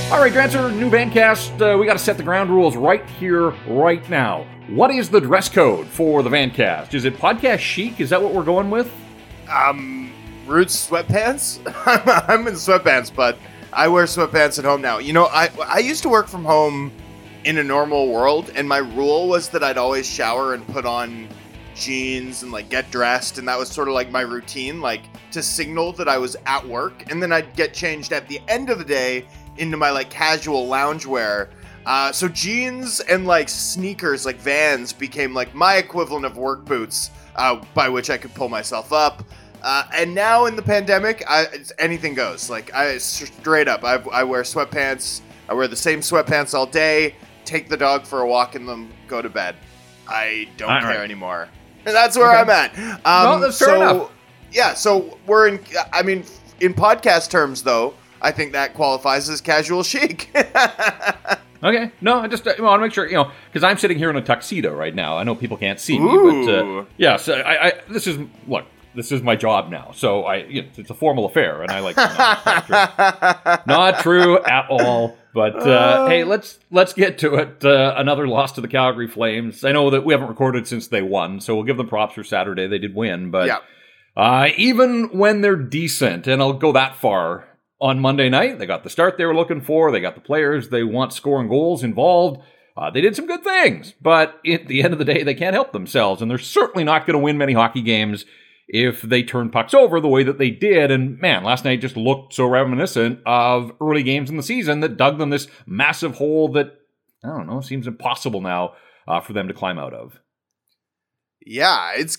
All right, Drancer, new Vancast. We got to set the ground rules right here, right now. What is the dress code for the Vancast? Is it podcast chic? Is that what we're going with? Roots sweatpants? I'm in sweatpants, but I wear sweatpants at home now. You know, I used to work from home in a normal world, and my rule was that I'd always shower and put on jeans and like get dressed, and that was sort of like my routine, like to signal that I was at work, and then I'd get changed at the end of the day into my like casual loungewear. So jeans and like sneakers, like Vans, became like my equivalent of work boots, by which I could pull myself up. And now in the pandemic, anything goes. Like I straight up, I wear sweatpants. I wear the same sweatpants all day. Take the dog for a walk in them. Go to bed. I don't care anymore. And that's where I'm at. No, that's fair enough. Yeah. So we're in. I mean, in podcast terms, though, I think that qualifies as casual chic. Okay. No, I just want to make sure, because I'm sitting here in a tuxedo right now. I know people can't see me, but yes, this is my job now. So it's a formal affair, and I like not true at all. But hey, let's get to it. Another loss to the Calgary Flames. I know that we haven't recorded since they won, so we'll give them props for Saturday. They did win, but even when they're decent, and I'll go that far. On Monday night, they got the start they were looking for. They got the players they want scoring goals involved. They did some good things, but at the end of the day, they can't help themselves, and they're certainly not going to win many hockey games if they turn pucks over the way that they did. And man, last night just looked so reminiscent of early games in the season that dug them this massive hole that, I don't know, seems impossible now for them to climb out of. Yeah, it's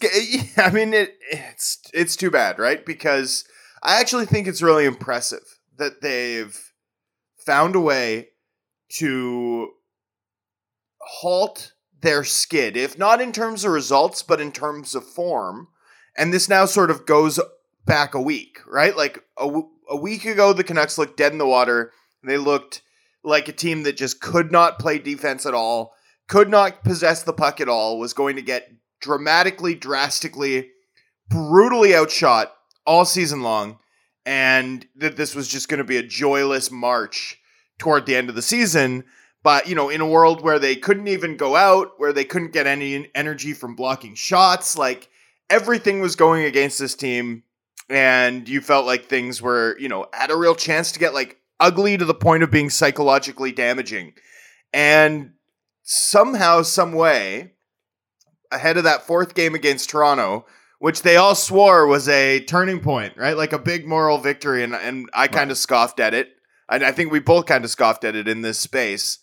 too bad, right? Because I actually think it's really impressive that they've found a way to halt their skid, if not in terms of results, but in terms of form. And this now sort of goes back a week, right? Like a week ago, the Canucks looked dead in the water. They looked like a team that just could not play defense at all, could not possess the puck at all, was going to get drastically, brutally outshot all season long, and that this was just going to be a joyless march toward the end of the season. But, in a world where they couldn't even go out, where they couldn't get any energy from blocking shots, like everything was going against this team, and you felt like things were, had a real chance to get like ugly to the point of being psychologically damaging. And somehow, some way, ahead of that fourth game against Toronto, which they all swore was a turning point, right? Like a big moral victory, and I kind of scoffed at it. And I think we both kind of scoffed at it in this space.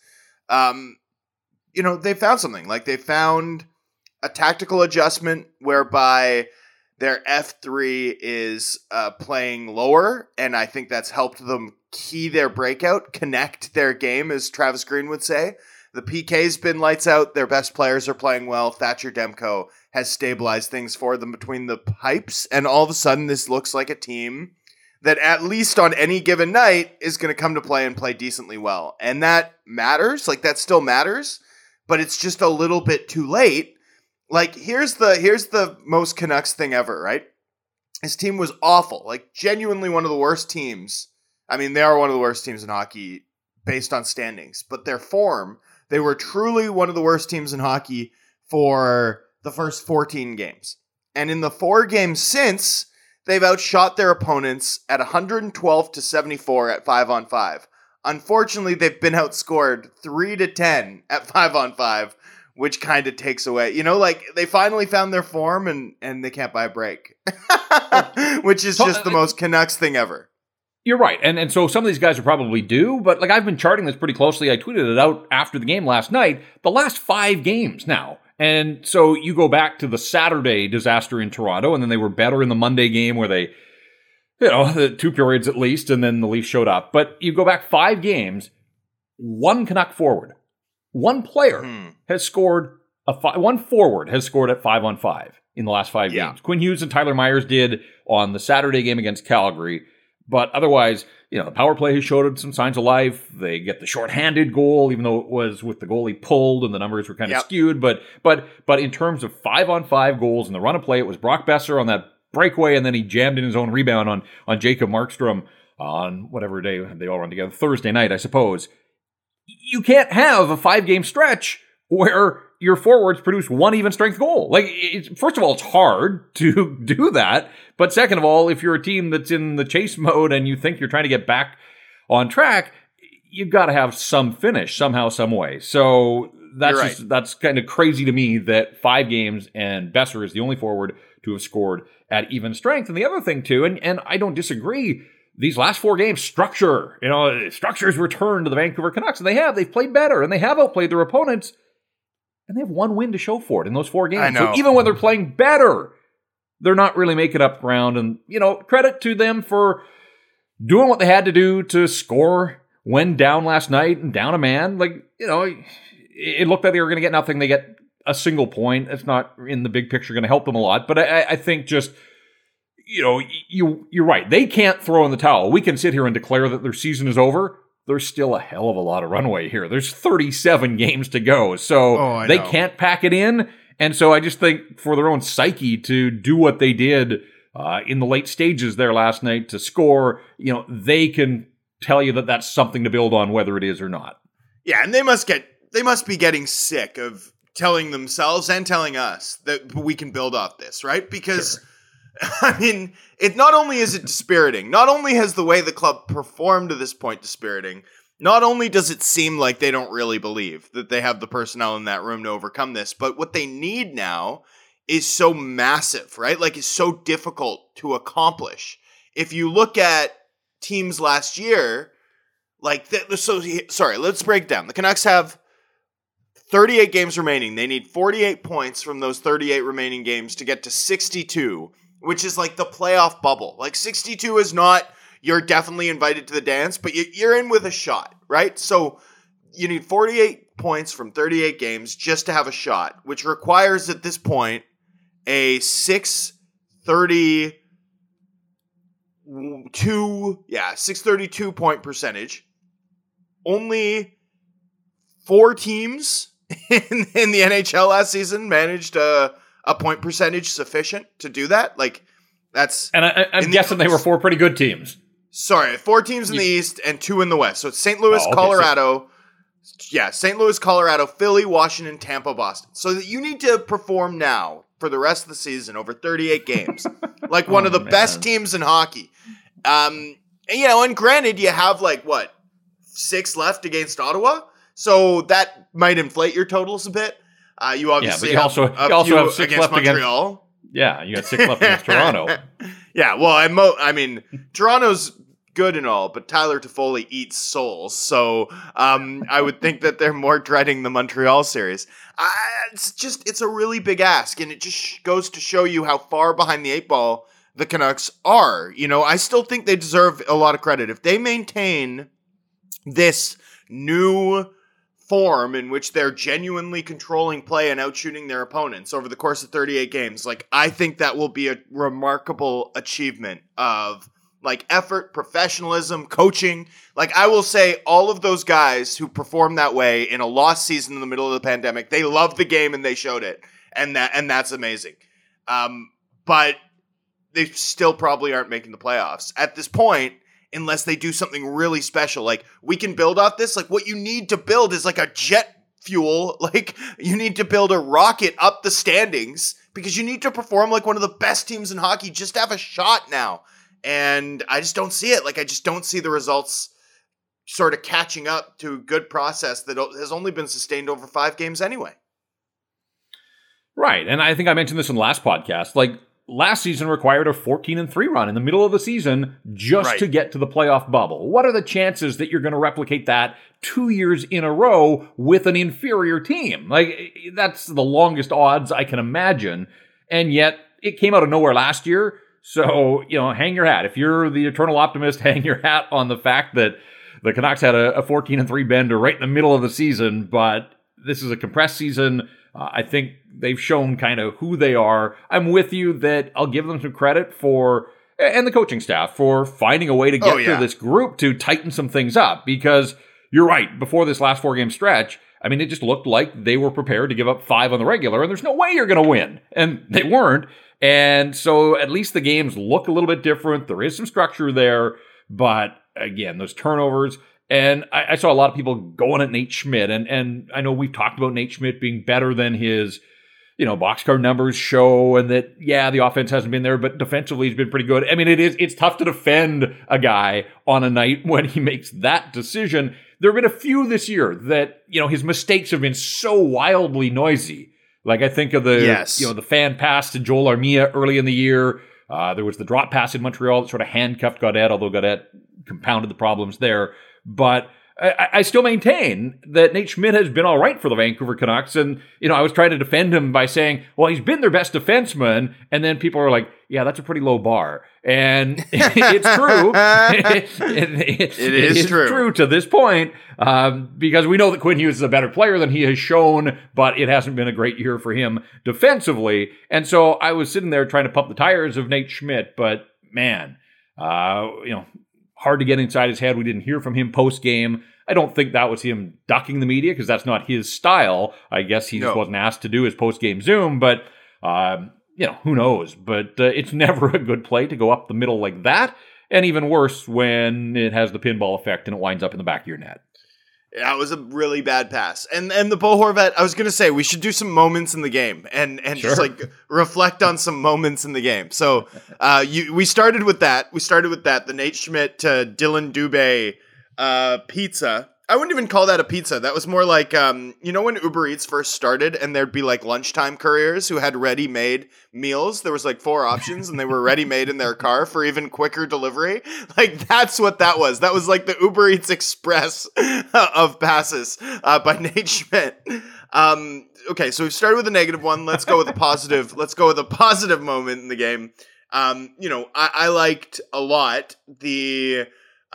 They found something. Like they found a tactical adjustment whereby their F3 is playing lower, and I think that's helped them key their breakout, connect their game, as Travis Green would say. The PK's been lights out. Their best players are playing well. Thatcher Demko has stabilized things for them between the pipes. And all of a sudden, this looks like a team that at least on any given night is going to come to play and play decently well. And that matters. Like, that still matters. But it's just a little bit too late. Like, here's the most Canucks thing ever, right? This team was awful. Like, genuinely one of the worst teams. I mean, they are one of the worst teams in hockey based on standings. But their form, they were truly one of the worst teams in hockey for the first 14 games. And in the 4 games since, they've outshot their opponents at 112-74 at 5-on-5. Unfortunately, they've been outscored 3-10 at 5-on-5, which kind of takes away, like they finally found their form and they can't buy a break, which is just the most Canucks thing ever. You're right. And so some of these guys are probably due, but like I've been charting this pretty closely. I tweeted it out after the game last night, the last 5 games now. And so you go back to the Saturday disaster in Toronto, and then they were better in the Monday game where they, the 2 periods at least, and then the Leafs showed up. But you go back 5 games, 1 Canuck forward, 1 player has scored, 1 forward has scored at 5-on-5 in the last 5 games. Quinn Hughes and Tyler Myers did on the Saturday game against Calgary. But otherwise, the power play has showed some signs of life. They get the shorthanded goal, even though it was with the goalie pulled and the numbers were kind of skewed. But in terms of 5-on-5 goals and the run of play, it was Brock Besser on that breakaway, and then he jammed in his own rebound on Jacob Markstrom on whatever day they all run together, Thursday night, I suppose. You can't have a 5-game stretch where your forwards produce one even strength goal. Like, first of all, it's hard to do that. But second of all, if you're a team that's in the chase mode and you think you're trying to get back on track, you've got to have some finish somehow, some way. So that's kind of crazy to me that 5 games and Boeser is the only forward to have scored at even strength. And the other thing too, and I don't disagree, these last 4 games, structure's returned to the Vancouver Canucks, and they've played better, and they have outplayed their opponents, and they have 1 win to show for it in those 4 games. I know. So even when they're playing better, they're not really making up ground, and, credit to them for doing what they had to do to score when down last night and down a man. It looked like they were going to get nothing. They get a single point. It's not in the big picture going to help them a lot, but I think just, you're right. They can't throw in the towel. We can sit here and declare that their season is over. There's still a hell of a lot of runway here. There's 37 games to go. So they can't pack it in. And so I just think for their own psyche to do what they did in the late stages there last night to score, they can tell you that that's something to build on, whether it is or not. Yeah, and they must be getting sick of telling themselves and telling us that we can build off this, right? Because sure. I mean, it not only is it dispiriting, not only has the way the club performed to this point dispiriting, not only does it seem like they don't really believe that they have the personnel in that room to overcome this, but what they need now is so massive, right? Like, it's so difficult to accomplish. If you look at teams last year, let's break it down. The Canucks have 38 games remaining. They need 48 points from those 38 remaining games to get to 62, which is like the playoff bubble. Like, 62 is not, you're definitely invited to the dance, but you're in with a shot, right? So you need 48 points from 38 games just to have a shot, which requires at this point a 632 point percentage. Only 4 teams in the NHL last season managed a point percentage sufficient to do that. Like, that's... And I'm guessing they were 4 pretty good teams. Sorry, 4 teams in the East and 2 in the West. So it's St. Louis, Colorado... St. Louis, Colorado, Philly, Washington, Tampa, Boston. So that you need to perform now for the rest of the season over 38 games. Like one of the best teams in hockey. And granted, you have 6 left against Ottawa. So that might inflate your totals a bit. You obviously also have 6 against left Montreal. You got 6 left against Toronto. Yeah, well, Toronto's good and all, but Tyler Toffoli eats souls. So I would think that they're more dreading the Montreal series. It's a really big ask, and it just goes to show you how far behind the 8 ball the Canucks are. I still think they deserve a lot of credit. If they maintain this new form in which they're genuinely controlling play and outshooting their opponents over the course of 38 games, I think that will be a remarkable achievement of effort, professionalism, coaching. I will say all of those guys who performed that way in a lost season in the middle of the pandemic, they loved the game and they showed it. And that's amazing. But they still probably aren't making the playoffs at this point, unless they do something really special. We can build off this. What you need to build is a jet fuel. You need to build a rocket up the standings because you need to perform like one of the best teams in hockey just to have a shot now. And I just don't see it. I just don't see the results sort of catching up to a good process that has only been sustained over 5 games anyway. Right. And I think I mentioned this in the last podcast. Last season required a 14-3 run in the middle of the season just to get to the playoff bubble. What are the chances that you're going to replicate that 2 years in a row with an inferior team? That's the longest odds I can imagine. And yet it came out of nowhere last year. So, hang your hat. If you're the eternal optimist, hang your hat on the fact that the Canucks had a 14-3 bender right in the middle of the season, but this is a compressed season. I think they've shown kind of who they are. I'm with you that I'll give them some credit for, and the coaching staff, for finding a way to get through this group to tighten some things up, because you're right, before this last 4-game stretch, it just looked like they were prepared to give up 5 on the regular, and there's no way you're going to win. And they weren't. And so at least the games look a little bit different. There is some structure there, But again, those turnovers. And I saw a lot of people going at Nate Schmidt. And I know we've talked about Nate Schmidt being better than his, boxcar numbers show, and that, the offense hasn't been there, but defensively he's been pretty good. I mean, it's tough to defend a guy on a night when he makes that decision. There have been a few this year that, his mistakes have been so wildly noisy. Like I think of the fan pass to Joel Armia early in the year. There was the drop pass in Montreal that sort of handcuffed Gaudette, although Gaudette compounded the problems there. But I still maintain that Nate Schmidt has been all right for the Vancouver Canucks. And, I was trying to defend him by saying, well, he's been their best defenseman. And then people are like, yeah, that's a pretty low bar. And it's true. it is true to this point, because we know that Quinn Hughes is a better player than he has shown, but it hasn't been a great year for him defensively. And so I was sitting there trying to pump the tires of Nate Schmidt, but man, hard to get inside his head. We didn't hear from him post-game. I don't think that was him ducking the media, because that's not his style. I guess he just wasn't asked to do his post-game Zoom, but, who knows? But it's never a good play to go up the middle like that, and even worse when it has the pinball effect and it winds up in the back of your net. That was a really bad pass. And the Bo Horvat, I was going to say, we should do some moments in the game and just reflect on some moments in the game. So we started with that. The Nate Schmidt to Dylan Dubé pizza. I wouldn't even call that a pizza. That was more like, when Uber Eats first started and there'd be like lunchtime couriers who had ready-made meals. There was like 4 options and they were ready-made in their car for even quicker delivery. Like that's what that was. That was like the Uber Eats Express of passes by Nate Schmidt. Okay, so we've started with a negative one. Let's go with a positive. Let's go with a positive moment in the game. I liked a lot the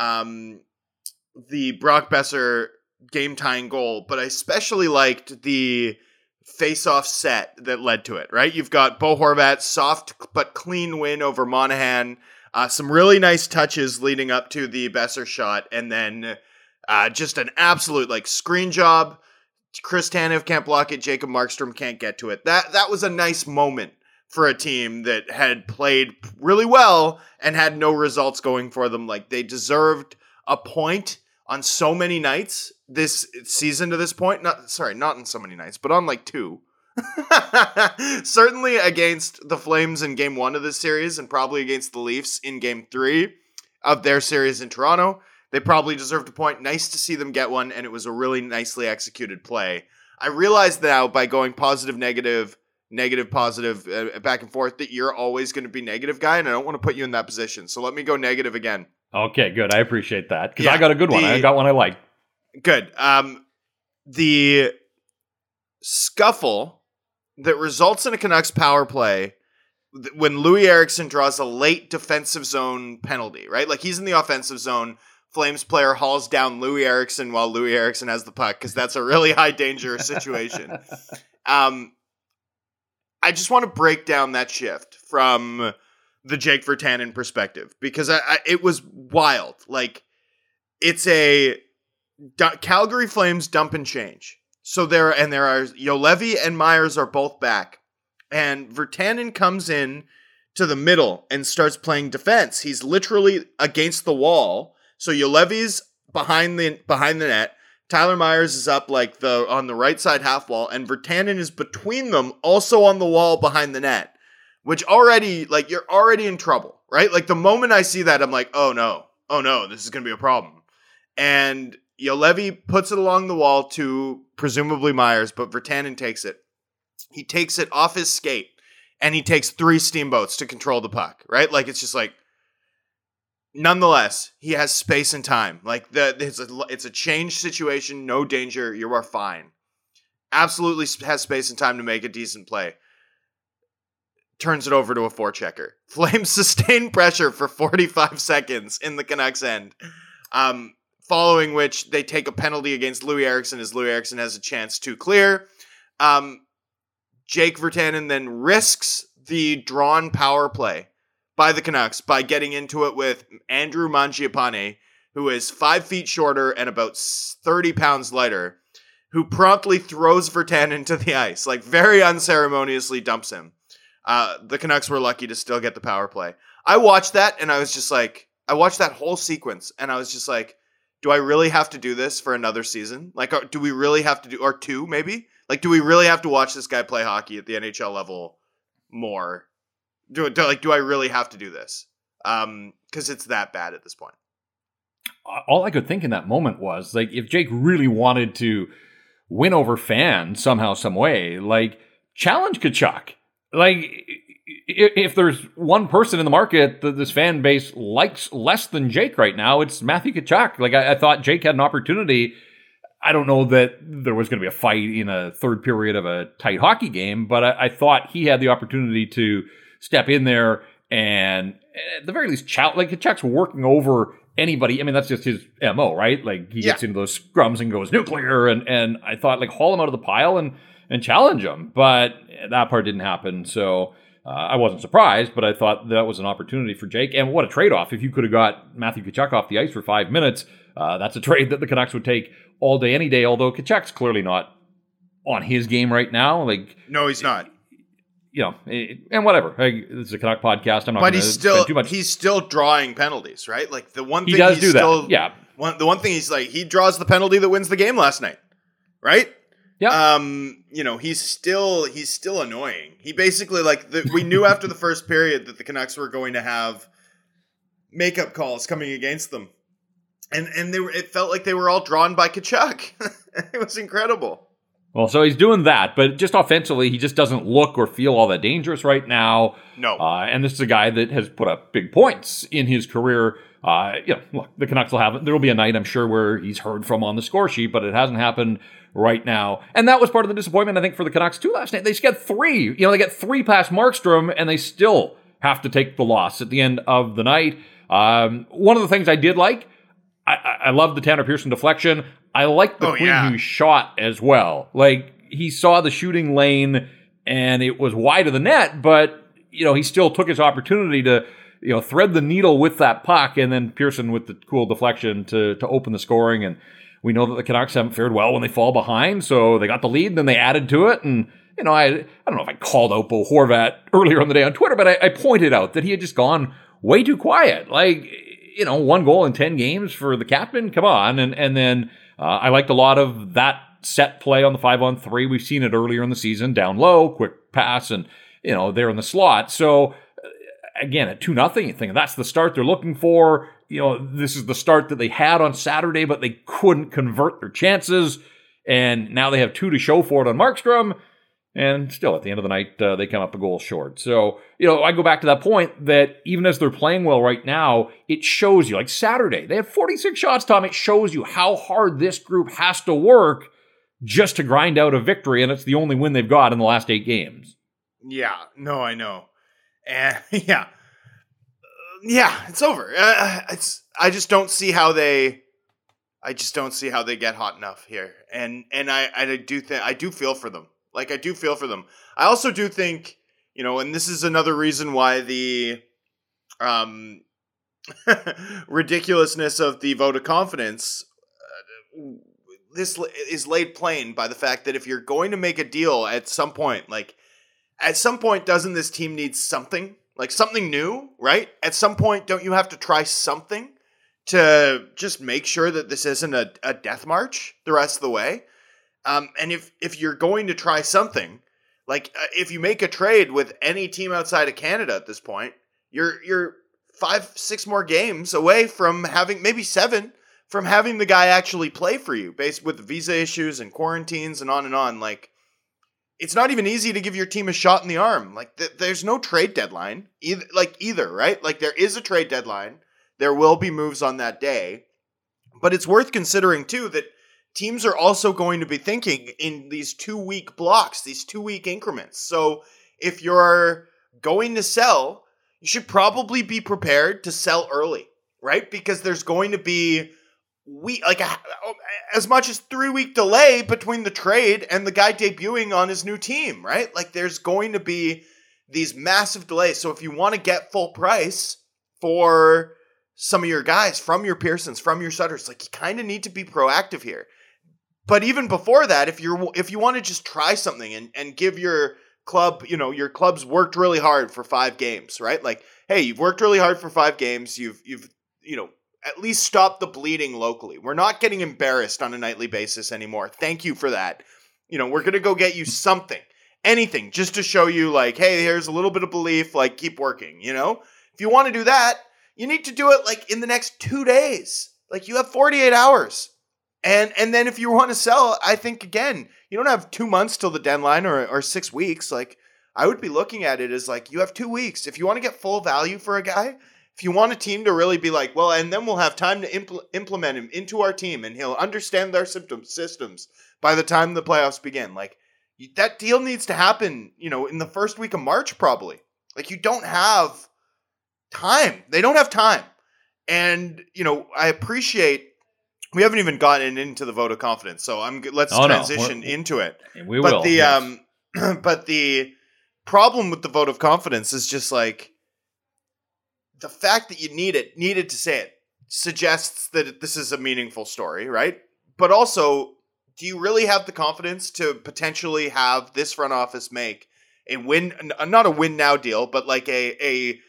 Brock Boeser game-tying goal, but I especially liked the face-off set that led to it, right? You've got Bo Horvat, soft but clean win over Monahan, some really nice touches leading up to the Boeser shot, and then just an absolute screen job. Chris Tanev can't block it, Jacob Markstrom can't get to it. That was a nice moment for a team that had played really well and had no results going for them. Like, they deserved a point on so many nights this season to this point. Not on so many nights, but on 2. Certainly against the Flames in game 1 of this series, and probably against the Leafs in game 3 of their series in Toronto. They probably deserved a point. Nice to see them get one, and it was a really nicely executed play. I realize now by going positive, negative, positive, back and forth, that you're always going to be negative guy, and I don't want to put you in that position. So let me go negative again. Okay, good. I appreciate that, because I got a good one. I got one I like. Good. The scuffle that results in a Canucks power play when Louis Eriksson draws a late defensive zone penalty, right? Like, he's in the offensive zone. Flames player hauls down Louis Eriksson while Louis Eriksson has the puck, because that's a really high danger situation. I just want to break down that shift from the Jake Virtanen perspective, because it was wild. Like, it's a Calgary Flames dump and change. So there are Juolevi and Myers are both back, and Virtanen comes in to the middle and starts playing defense. He's literally against the wall. So Juolevi's behind the net. Tyler Myers is up on the right side half wall, and Virtanen is between them, also on the wall behind the net. Which already, you're already in trouble, right? Like, the moment I see that, I'm like, oh no, this is going to be a problem. And Juolevi puts it along the wall to presumably Myers, but Virtanen takes it. He takes it off his skate, and he takes 3 steamboats to control the puck, right? It's just nonetheless, he has space and time. It's a change situation, no danger, you are fine. Absolutely has space and time to make a decent play. Turns it over to a forechecker. Flames sustain pressure for 45 seconds in the Canucks end. Following which, they take a penalty against Louis Eriksson as Louis Eriksson has a chance to clear. Jake Virtanen then risks the drawn power play by the Canucks by getting into it with Andrew Mangiapane, who is 5 feet shorter and about 30 pounds lighter, who promptly throws Virtanen to the ice, very unceremoniously dumps him. The Canucks were lucky to still get the power play. I watched that and I was just like, I watched that whole sequence, and I was just like, do I really have to do this for another season? Like, do we really have to do, or two maybe? Like, do we really have to watch this guy play hockey at the NHL level more? Do I really have to do this? Because it's that bad at this point. All I could think in that moment was, like, if Jake really wanted to win over fans somehow, some way, like, challenge Tkachuk. Like, if there's one person in the market that this fan base likes less than Jake right now, it's Matthew Tkachuk. Like, I thought Jake had an opportunity. I don't know that there was going to be a fight in a third period of a tight hockey game, but I thought he had the opportunity to step in there and, at the very least, like, Tkachuk's working over anybody. I mean, that's just his MO, right? Like, he gets into those scrums and goes nuclear, and I thought, like, haul him out of the pile and challenge him. But that part didn't happen, so I wasn't surprised, but I thought that was an opportunity for Jake. And what a trade-off. If you could have got Matthew Tkachuk off the ice for 5 minutes, that's a trade that the Canucks would take all day, any day, although Tkachuk's clearly not on his game right now. Like, no, he's not. You know, and whatever. This is a Canuck podcast. I'm not going to spend too much. He's still drawing penalties, right? Like, the one thing he does do that. Yeah. The one thing he's like, he draws the penalty that wins the game last night, right? Yeah. You know, he's still annoying. He basically, like, we knew after the first period that the Canucks were going to have makeup calls coming against them, and it felt like they were all drawn by Tkachuk. It was incredible. Well, so he's doing that, but just offensively, he just doesn't look or feel all that dangerous right now. No. And this is a guy that has put up big points in his career. You know, look, the Canucks there'll be a night, I'm sure, where he's heard from on the score sheet, but it hasn't happened right now. And that was part of the disappointment, I think, for the Canucks too last night. They just got three. You know, they get three past Markstrom, and they still have to take the loss at the end of the night. One of the things I did like, I love the Tanner Pearson deflection. I like the Quinn Hughes shot as well. Like, he saw the shooting lane, and it was wide of the net, but, you know, he still took his opportunity to, you know, thread the needle with that puck, and then Pearson with the cool deflection to open the scoring. And we know that the Canucks haven't fared well when they fall behind, so they got the lead, and then they added to it. And, you know, I don't know if I called out Bo Horvat earlier in the day on Twitter, but I pointed out that he had just gone way too quiet. Like, you know, 1 goal in 10 games for the captain, come on. And then I liked a lot of that set play on the 5-on-3. We've seen it earlier in the season, down low, quick pass, and, you know, they're in the slot. So, again, at 2-0, you think that's the start they're looking for. You know, this is the start that they had on Saturday, but they couldn't convert their chances. And now they have 2 to show for it on Markstrom. And still, at the end of the night, they come up a goal short. So, you know, I go back to that point that even as they're playing well right now, it shows you, like Saturday, they had 46 shots, Tom. It shows you how hard this group has to work just to grind out a victory. And it's the only win they've got in the last 8 games. Yeah, no, I know. And yeah, it's over. I just don't see how they get hot enough here. And I do feel for them. Like, I do feel for them. I also do think, you know, and this is another reason why the ridiculousness of the vote of confidence, this is laid plain by the fact that if you're going to make a deal at some point, doesn't this team need something? Like, something new, right? At some point, don't you have to try something to just make sure that this isn't a death march the rest of the way? And if you're going to try something, like, if you make a trade with any team outside of Canada at this point, you're 5-6 more games away from having, maybe 7, from having the guy actually play for you, based with visa issues and quarantines and on and on. Like, it's not even easy to give your team a shot in the arm. Like, there's no trade deadline either, right? Like, there is a trade deadline. There will be moves on that day, but it's worth considering too that teams are also going to be thinking in these 2-week blocks, these 2-week increments. So if you're going to sell, you should probably be prepared to sell early, right? Because there's going to be as much as 3-week delay between the trade and the guy debuting on his new team, right? Like, there's going to be these massive delays. So if you want to get full price for some of your guys, from your Pearsons, from your Sutters, like, you kind of need to be proactive here. But even before that, if you want to just try something and give your club, you know, your club's worked really hard for 5 games, right? Like, hey, you've worked really hard for 5 games. You've at least stop the bleeding locally. We're not getting embarrassed on a nightly basis anymore. Thank you for that. We're going to go get you something, anything, just to show you like, hey, here's a little bit of belief, like keep working, If you want to do that, you need to do it like in the next 2 days. Like you have 48 hours. And then if you want to sell, I think, again, you don't have 2 months till the deadline or 6 weeks. Like, I would be looking at it as like, you have 2 weeks. If you want to get full value for a guy, if you want a team to really be like, well, and then we'll have time to implement him into our team and he'll understand our systems by the time the playoffs begin. Like, that deal needs to happen, in the first week of March, probably. Like, you don't have time. They don't have time. And, I appreciate. We haven't even gotten into the vote of confidence, so let's transition into it. We will. Yes. But the problem with the vote of confidence is just like the fact that you needed to say it suggests that this is a meaningful story, right? But also, do you really have the confidence to potentially have this front office make a win, not a win now deal, but like a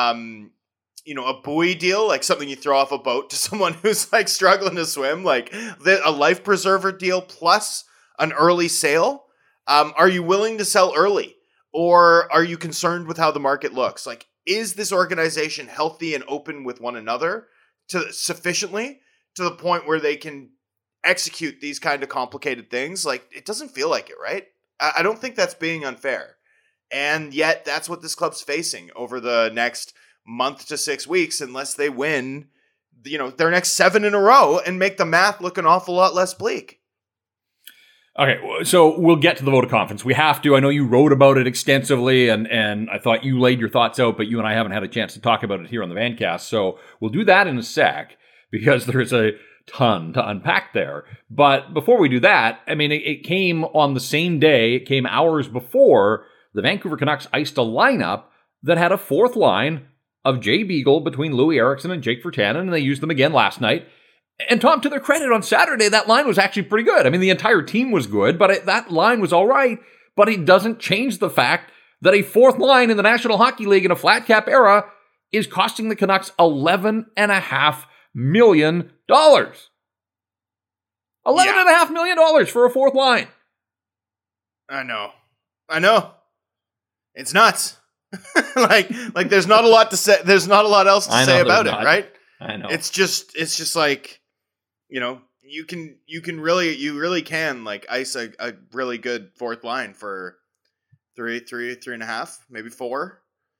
buoy deal, like something you throw off a boat to someone who's like struggling to swim, like a life preserver deal plus an early sale? Are you willing to sell early, or are you concerned with how the market looks? Like, is this organization healthy and open with one another sufficiently to the point where they can execute these kind of complicated things? Like, it doesn't feel like it, right? I don't think that's being unfair. And yet that's what this club's facing over the next month to 6 weeks, unless they win, their next 7 in a row and make the math look an awful lot less bleak. Okay, so we'll get to the vote of confidence. We have to. I know you wrote about it extensively, and I thought you laid your thoughts out, but you and I haven't had a chance to talk about it here on the Vancast. So we'll do that in a sec, because there's a ton to unpack there. But before we do that, I mean, it came on the same day, it came hours before the Vancouver Canucks iced a lineup that had a fourth line of Jay Beagle between Louis Eriksson and Jake Virtanen, and they used them again last night. And Tom, to their credit, on Saturday, that line was actually pretty good. I mean, the entire team was good, but that line was all right. But it doesn't change the fact that a fourth line in the National Hockey League in a flat cap era is costing the Canucks $11.5 million. $11.5 million for a fourth line. I know. It's nuts. like there's not a lot to say. There's not a lot else to say about it, right? I know. It's just like, you really can like ice a really good fourth line for three and a half, maybe 4.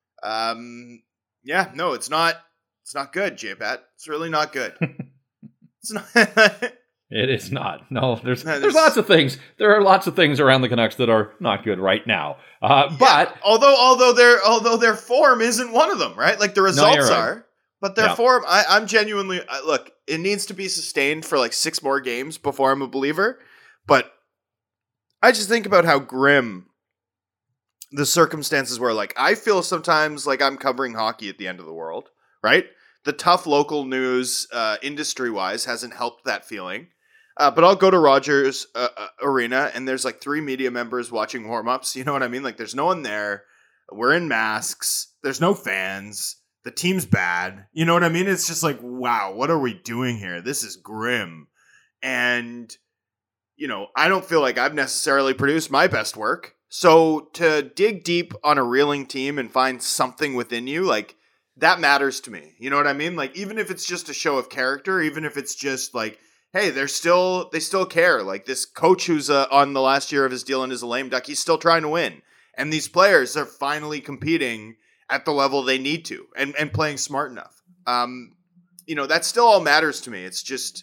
Yeah, no, it's not good, J-Pat. It's really not good. It's not. It is not. No, there's lots of things. There are lots of things around the Canucks that are not good right now. But although their form isn't one of them, right? Like the results are, but their form. I'm genuinely look. It needs to be sustained for like 6 more games before I'm a believer. But I just think about how grim the circumstances were. Like, I feel sometimes like I'm covering hockey at the end of the world, right? The tough local news, industry-wise, hasn't helped that feeling. But I'll go to Rogers Arena, and there's like 3 media members watching warm-ups. You know what I mean? Like, there's no one there. We're in masks. There's no fans. The team's bad. You know what I mean? It's just like, wow, what are we doing here? This is grim. And, I don't feel like I've necessarily produced my best work. So to dig deep on a reeling team and find something within you, like, that matters to me. You know what I mean? Like, even if it's just a show of character, even if it's just like, hey, they still care. Like, this coach who's on the last year of his deal and is a lame duck, he's still trying to win. And these players are finally competing at the level they need to and playing smart enough. That still all matters to me. It's just,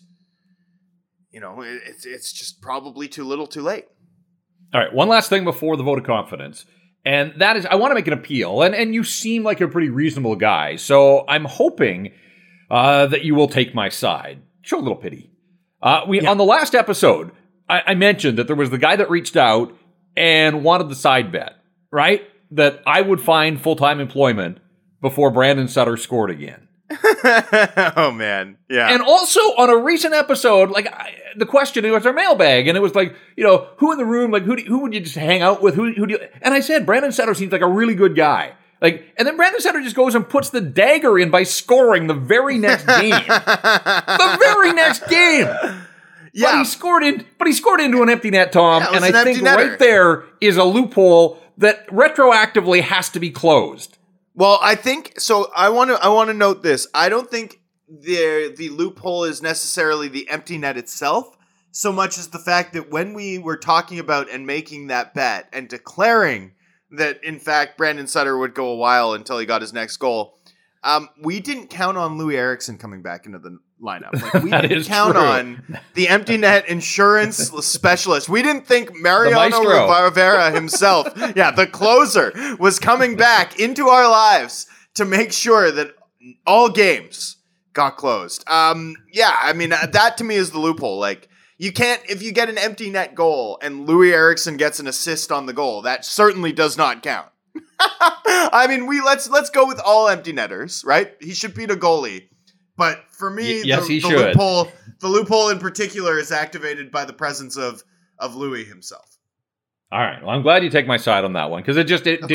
it's just probably too little too late. All right, one last thing before the vote of confidence. And that is, I want to make an appeal. And you seem like a pretty reasonable guy. So I'm hoping that you will take my side. Show a little pity. On the last episode, I mentioned that there was the guy that reached out and wanted the side bet, right? That I would find full-time employment before Brandon Sutter scored again. Oh, man. Yeah. And also on a recent episode, like the question, it was our mailbag, and it was like, who in the room, like who would you just hang out with? Who do you? And I said, Brandon Sutter seems like a really good guy. And then Brandon Sutter just goes and puts the dagger in by scoring the very next game. The very next game. Yeah. But he scored into an empty net, Tom. And I think right there is a loophole that retroactively has to be closed. Well, I think so. I want to note this. I don't think the loophole is necessarily the empty net itself, so much as the fact that when we were talking about and making that bet and declaring that, in fact, Brandon Sutter would go a while until he got his next goal, we didn't count on Louis Eriksson coming back into the lineup. Like, we didn't count on the empty net insurance specialist. We didn't think Mariano Rivera himself, the closer, was coming back into our lives to make sure that all games got closed. That to me is the loophole. Like, you can't, if you get an empty net goal and Louis Eriksson gets an assist on the goal, that certainly does not count. I mean, let's go with all empty netters, right? He should beat a goalie. But for me, the loophole in particular is activated by the presence of Louis himself. All right. Well, I'm glad you take my side on that one, because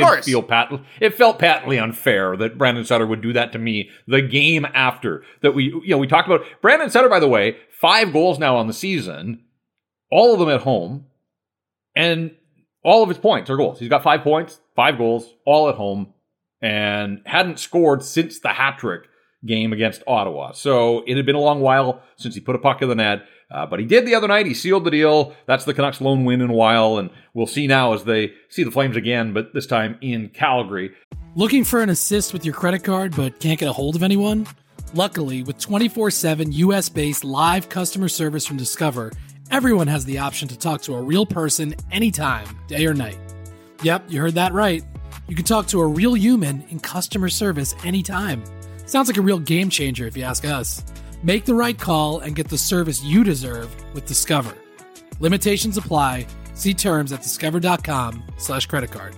it felt patently unfair that Brandon Sutter would do that to me the game after that. We talked about Brandon Sutter, by the way, 5 goals now on the season, all of them at home, and all of his points are goals. He's got 5 points, 5 goals, all at home, and hadn't scored since the hat trick game against Ottawa. So it had been a long while since he put a puck in the net. But he did the other night. He sealed the deal. That's the Canucks' lone win in a while, and we'll see now as they see the Flames again, but this time in Calgary. Looking for an assist with your credit card but can't get a hold of anyone? Luckily, with 24/7 US-based live customer service from Discover, everyone has the option to talk to a real person anytime, day or night. Yep, you heard that right. You can talk to a real human in customer service anytime. Sounds like a real game changer if you ask us. Make the right call and get the service you deserve with Discover. Limitations apply. See terms at discover.com/creditcard.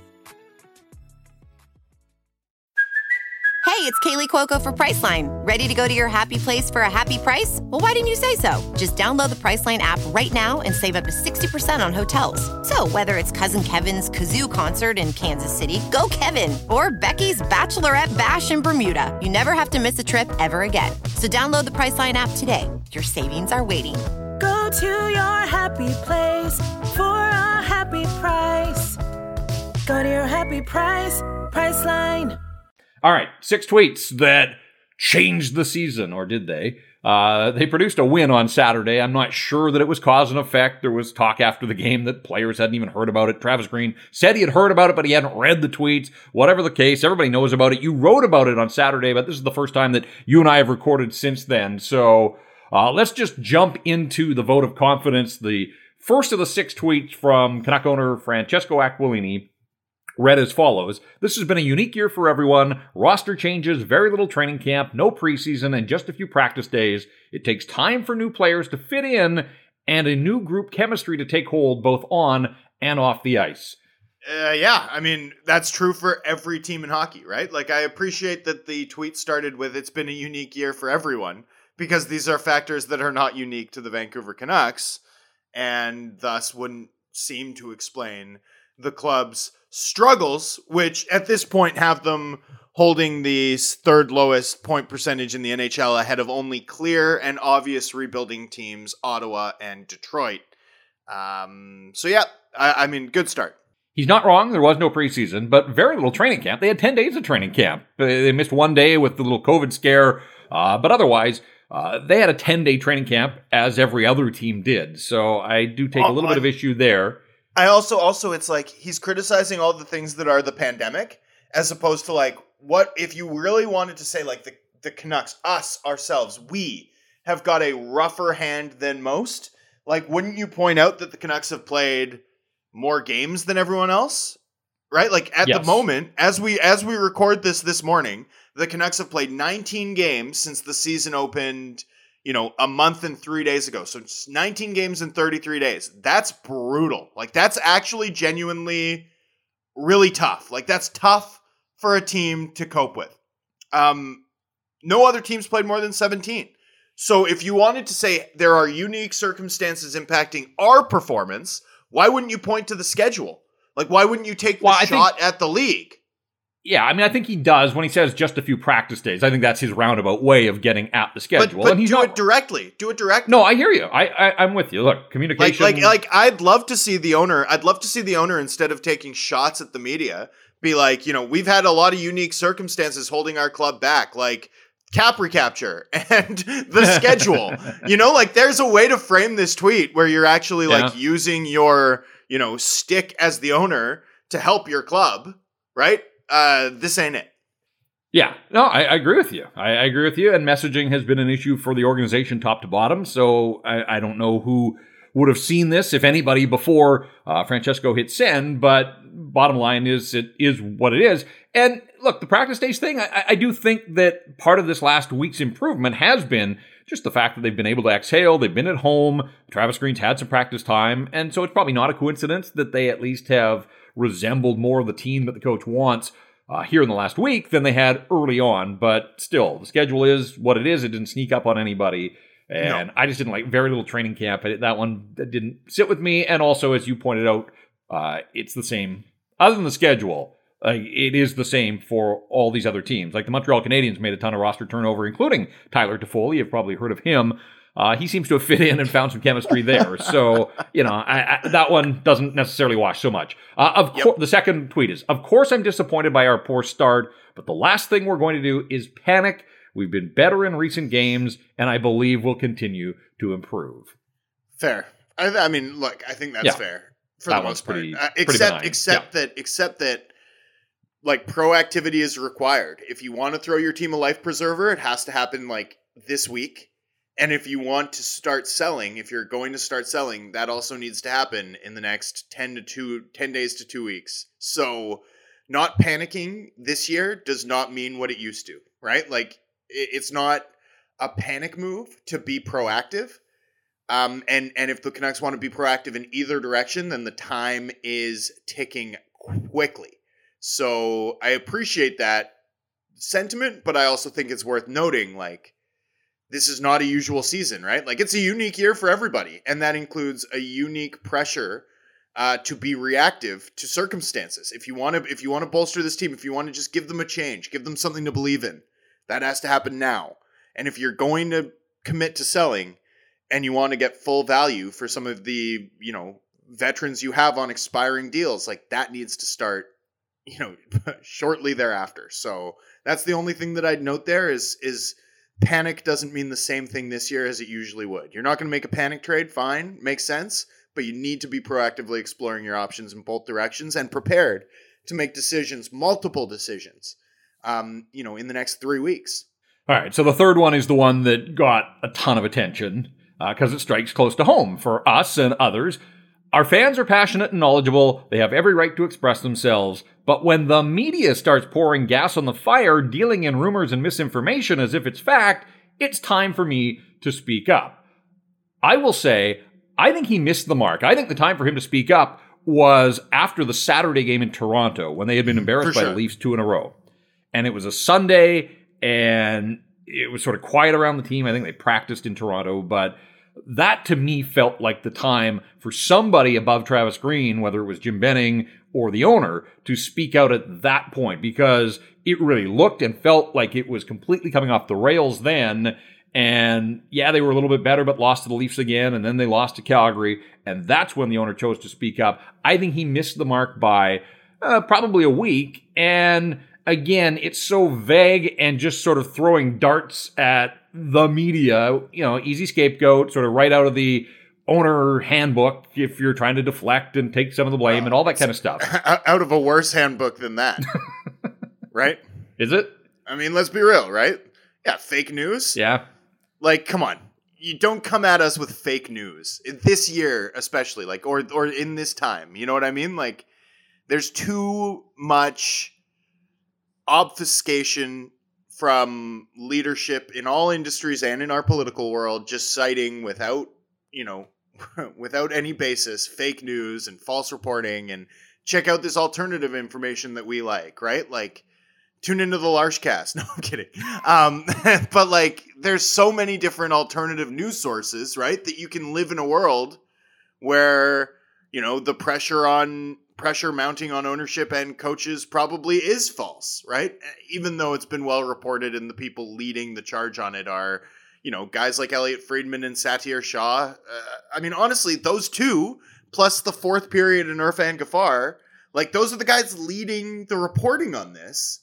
Hey, it's Kaylee Cuoco for Priceline. Ready to go to your happy place for a happy price? Well, why didn't you say so? Just download the Priceline app right now and save up to 60% on hotels. So whether it's Cousin Kevin's Kazoo Concert in Kansas City, go Kevin, or Becky's Bachelorette Bash in Bermuda, you never have to miss a trip ever again. So download the Priceline app today. Your savings are waiting. Go to your happy place for a happy price. Go to your happy price, Priceline. All right, 6 tweets that changed the season, or did they? They produced a win on Saturday. I'm not sure that it was cause and effect. There was talk after the game that players hadn't even heard about it. Travis Green said he had heard about it, but he hadn't read the tweets. Whatever the case, everybody knows about it. You wrote about it on Saturday, but this is the first time that you and I have recorded since then. So let's just jump into the vote of confidence. The first of the 6 tweets from Canuck owner Francesco Aquilini read as follows. This has been a unique year for everyone. Roster changes, very little training camp, no preseason, and just a few practice days. It takes time for new players to fit in and a new group chemistry to take hold both on and off the ice. I mean, that's true for every team in hockey, right? Like, I appreciate that the tweet started with, it's been a unique year for everyone, because these are factors that are not unique to the Vancouver Canucks, and thus wouldn't seem to explain the club's struggles, which at this point have them holding the 3rd lowest point percentage in the NHL, ahead of only clear and obvious rebuilding teams, Ottawa and Detroit. I mean, good start. He's not wrong. There was no preseason, but very little training camp. They had 10 days of training camp. They missed 1 day with the little COVID scare, but otherwise, they had a 10-day training camp, as every other team did. So I do take a little bit of issue there. I also, it's like he's criticizing all the things that are the pandemic, as opposed to like, what if you really wanted to say like the Canucks, us, ourselves, we have got a rougher hand than most. Like, wouldn't you point out that the Canucks have played more games than everyone else? Right? Like at the moment, as we record this morning, the Canucks have played 19 games since the season opened, a month and 3 days ago. So it's 19 games in 33 days. That's brutal. Like, that's actually genuinely really tough. Like, that's tough for a team to cope with. No other teams played more than 17. So if you wanted to say there are unique circumstances impacting our performance, why wouldn't you point to the schedule? Like, why wouldn't you take the shot at the league? Yeah, I mean, I think he does when he says just a few practice days. I think that's his roundabout way of getting at the schedule. But and he's do it directly. Do it directly. No, I hear you. I'm with you. Look, communication. Like I'd love to see the owner. I'd love to see the owner, instead of taking shots at the media, be like, we've had a lot of unique circumstances holding our club back, like cap recapture and the schedule. Like there's a way to frame this tweet where you're actually like using your, stick as the owner to help your club, right? This ain't it. Yeah, no, I agree with you. I agree with you. And messaging has been an issue for the organization top to bottom. So I don't know who would have seen this, if anybody, before Francesco hit send. But bottom line is, it is what it is. And look, the practice days thing, I do think that part of this last week's improvement has been just the fact that they've been able to exhale. They've been at home. Travis Green's had some practice time. And so it's probably not a coincidence that they at least have resembled more of the team that the coach wants here in the last week than they had early on. But still, the schedule is what it is. It didn't sneak up on anybody. And I just didn't like very little training camp. That one didn't sit with me. And also, as you pointed out, it's the same. Other than the schedule, it is the same for all these other teams. Like the Montreal Canadiens made a ton of roster turnover, including Tyler Toffoli. You've probably heard of him. He seems to have fit in and found some chemistry there. So, that one doesn't necessarily wash so much. The second tweet is, of course I'm disappointed by our poor start, but the last thing we're going to do is panic. We've been better in recent games, and I believe we'll continue to improve. Fair. I mean, look, I think that's fair for the most part. Except that like proactivity is required. If you want to throw your team a life preserver, it has to happen like this week. And if you want to start selling, if you're going to start selling, that also needs to happen in the next 10 days to 2 weeks. So not panicking this year does not mean what it used to, right? Like it's not a panic move to be proactive. And if the Canucks want to be proactive in either direction, then the time is ticking quickly. So I appreciate that sentiment, but I also think it's worth noting, like, this is not a usual season, right? Like, it's a unique year for everybody, and that includes a unique pressure to be reactive to circumstances. If you want to bolster this team, if you want to just give them a change, give them something to believe in, that has to happen now. And if you're going to commit to selling and you want to get full value for some of the, veterans you have on expiring deals, like that needs to start, shortly thereafter. So that's the only thing that I'd note there is panic doesn't mean the same thing this year as it usually would. You're not going to make a panic trade, fine, makes sense, but you need to be proactively exploring your options in both directions and prepared to make decisions, multiple decisions, in the next 3 weeks. All right, so the third one is the one that got a ton of attention because it strikes close to home for us and others. Our fans are passionate and knowledgeable. They have every right to express themselves. But when the media starts pouring gas on the fire, dealing in rumors and misinformation as if it's fact, it's time for me to speak up. I will say, I think he missed the mark. I think the time for him to speak up was after the Saturday game in Toronto, when they had been embarrassed by the Leafs 2 in a row. And it was a Sunday, and it was sort of quiet around the team. I think they practiced in Toronto, but that to me felt like the time for somebody above Travis Green, whether it was Jim Benning or the owner, to speak out at that point, because it really looked and felt like it was completely coming off the rails then. And yeah, they were a little bit better, but lost to the Leafs again, and then they lost to Calgary, and that's when the owner chose to speak up. I think he missed the mark by probably a week, and again, it's so vague and just sort of throwing darts at the media, easy scapegoat, sort of right out of the owner handbook if you're trying to deflect and take some of the blame and all that kind of stuff. Out of a worse handbook than that, right? Is it? I mean, let's be real, right? Yeah, fake news. Yeah. Like, come on. You don't come at us with fake news. This year, especially, like, or in this time. You know what I mean? Like, there's too much obfuscation from leadership in all industries and in our political world, just citing without any basis, fake news and false reporting, and check out this alternative information that we like, right? Like, tune into the Larshcast. No, I'm kidding. But like, there's so many different alternative news sources, right? That you can live in a world where, the pressure on pressure mounting on ownership and coaches probably is false, right? Even though it's been well reported and the people leading the charge on it are, guys like Elliot Friedman and Satyr Shah. I mean, honestly, those two, plus the fourth period and Irfan Ghaffar, like those are the guys leading the reporting on this.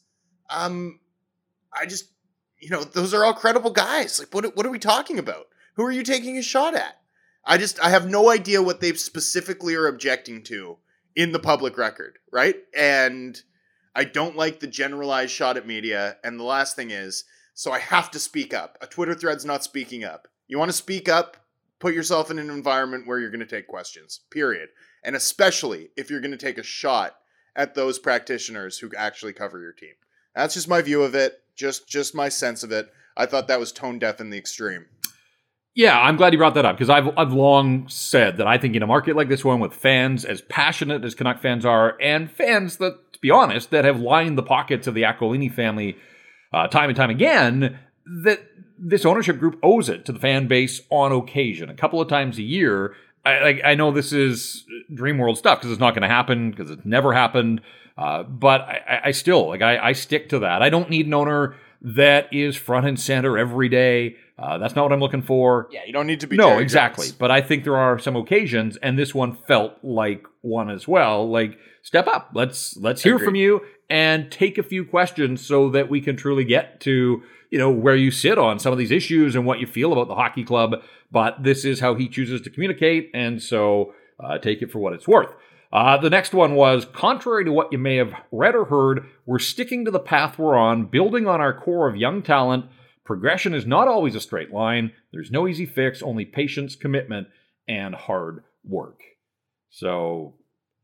I just, those are all credible guys. Like, what are we talking about? Who are you taking a shot at? I have no idea what they specifically are objecting to in the public record, right? And I don't like the generalized shot at media. And the last thing is, so I have to speak up. A Twitter thread's not speaking up. You want to speak up, put yourself in an environment where you're going to take questions, period. And especially if you're going to take a shot at those practitioners who actually cover your team. That's just my view of it, just my sense of it. I thought that was tone deaf in the extreme. Yeah, I'm glad you brought that up because I've long said that I think in a market like this one with fans as passionate as Canuck fans are and fans that, to be honest, that have lined the pockets of the Aquilini family time and time again, that this ownership group owes it to the fan base on occasion. A couple of times a year. I know this is dream world stuff because it's not going to happen because it's never happened. But I still, I stick to that. I don't need an owner that is front and center every day. That's not what I'm looking for. Yeah, you don't need to be. No, Jerry exactly. Jones. But I think there are some occasions, and this one felt like one as well. Like, step up. Let's hear from you and take a few questions so that we can truly get to, where you sit on some of these issues and what you feel about the hockey club. But this is how he chooses to communicate, and so take it for what it's worth. The next one was, contrary to what you may have read or heard, we're sticking to the path we're on, building on our core of young talent. Progression is not always a straight line. There's no easy fix, only patience, commitment, and hard work. So,